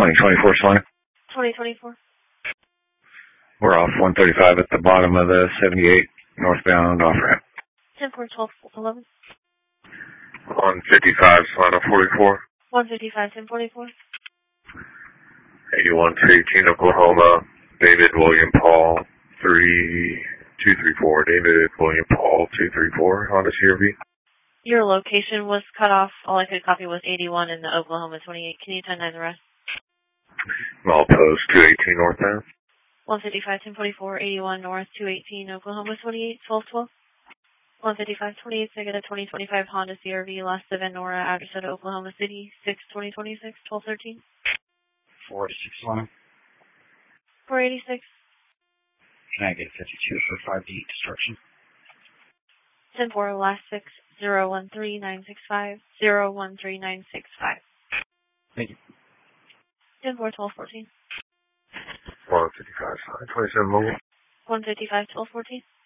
2024 Solana. 2024. We're off 135 at the bottom of the 78 northbound off ramp. 10-4-12-11. 155 Solana 44. 155, 1044. 81-318 Oklahoma. David William Paul 3234. David William Paul 234. Honda CRV. Your location was cut off. All I could copy was 81 in the Oklahoma 28. Can you 10-9 the rest? Mall Post 218 northbound. 155, 1044, 81 north, 218 Oklahoma 28, 1212. 155, 28, Second of 2025 Honda CRV, Las Venora, address at Oklahoma City, 6-2026, 1213. 486 Solana. 486. Can I get 52 for 5D destruction? 10-4, last 6, 013-965, 013-965. Thank you. 10-4, 1214. 155 Solana 27 mobile. 155, 1214.